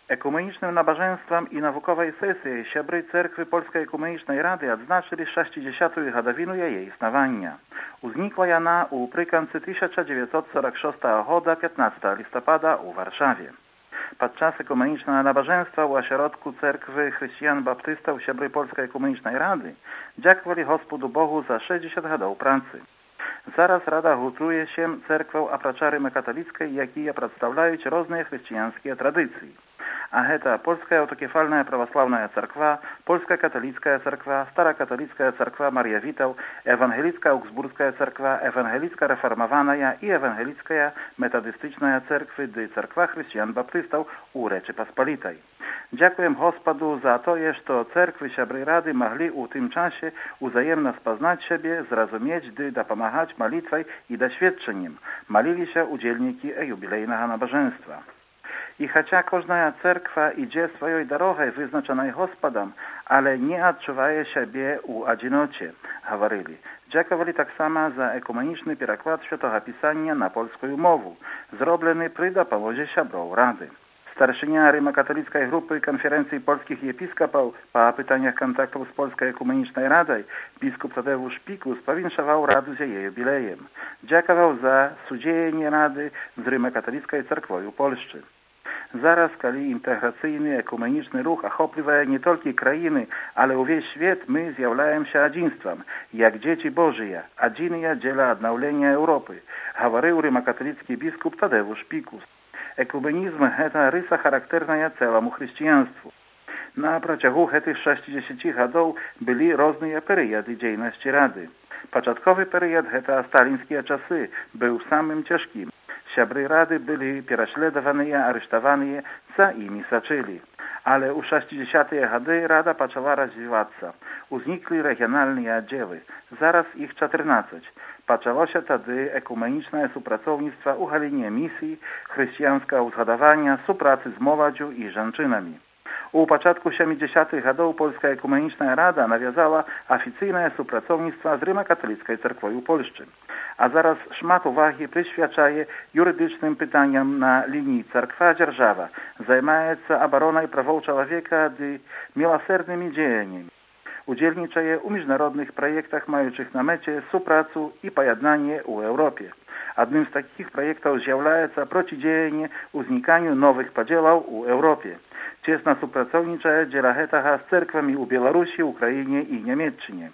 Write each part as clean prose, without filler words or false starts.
Ekumenicznym nabożeństwem i naukowej sesji siebry Cerkwy Polskiej Ekumenicznej Rady odznaczyli 60. годовину jej istnienia. Uznikła jana uprykancy 1946 года 15 listopada u Warszawie. Podczas ekumenicznego nabożeństwa u ośrodku Cerkwy Chrześcijan Baptystów siebry Polskiej Ekumenicznej Rady dziękowali Gospodu Bogu za 60 годов pracy. Zaraz Rada gutruje się cerkwą oprócz katolickiej, jakie przedstawiają różne chrześcijańskie tradycje. A это Polska Autokefalna Prawosławna Cerkwa, Polska Katolicka Cerkwa, Stara Katolicka Cerkwa Maria Witał, Ewangelicka Augsburska Cerkwa, Ewangelicka Reformowana i Ewangelicka Metodystyczna Cerkwy, dy Cerkwa Chrześcijan Baptystów u Rzeczypospolitej. Dziękuję Gospodu za to, że cerkwy siebry Rady mogli u tym czasie wzajemnie spoznać siebie, zrozumieć, dy dopomagać modlitwą i doświadczeniem. Molili się udzielniki jubilejnego nabożeństwa. I chociaż każda cerkwa idzie swoją drogą wyznaczonej Gospodem, ale nie odczuwaje siebie u одиноcie, говорили. Dziękowali tak samo za ekumeniczny przekład Świętego Pisania na polską mowę, zrobiony przy dopomozie siabrów Rady. Starszynia Rzymokatolickiej Grupy Konferencji Polskich Episkopów po pytaniach kontaktów z Polską Ekumeniczną Radą biskup Tadeusz Pikus powinszował Radę z jej jubilejem. Dziękował za sudzienie Rady z Rzymokatolicką Cerkwą Polszczy. Zaraz, kiedy integracyjny, ekumeniczny ruch ochopływa nie tylko krainy, ale uwieś świat, my zjawляем się jedynstwem, jak dzieci Bożije, jedynie dziela odnowlenia Europy, говорил rzymokatolicki biskup Tadeusz Pikus. Ekumenizm to rysa charakterna całemu chrześcijaństwu. Na przeciągu tych 60 годов byli różne periody działalności Rady. Początkowy period to stalińskie czasy był samym ciężkim. Siebry Rady byli prześladowani, aresztowani, za imi saczyli. Ale u 60. gody Rada zaczęła rozwijać się. Uznikli regionalne oddziały, zaraz ich 14. Zaczęło się wtedy ekumeniczne współpracownictwo u galinie misji, chrześcijańskiego uzgadowania, współpracy z młodzieżą i żonczynami. U początku 70. годов Polska Ekumeniczna Rada nawiązała oficjalne współpracownictwo z Rzymokatolicką Cerkwą Polszczy. A zaraz szmat uwagi przyświadczaje jurydycznym pytaniom na linii Cerkwa-dzierżawa, zajmuje się obroną praw człowieka i miłosiernymi działaniami. Udzielniczaje u międzynarodnych projektach mających na mecie współpracę i pojednanie u Europie. Jednym z takich projektów zjawляje się przeciwdziałanie uznikaniu nowych podziałów u Europie. Ciesno współpracownicza dziela hetaha z cerkwami u Białorusi, Ukrainie i Niemiecczynie.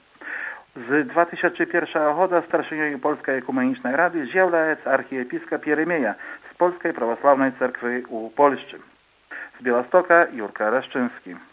Z 2001 года starszynią Polskiej Ekumenicznej Rady zjawляje się archiepiskop Jeremia z Polskiej Prawosławnej Cerkwy u Polszczy. Z Białegostoka Jurka Raszczynski.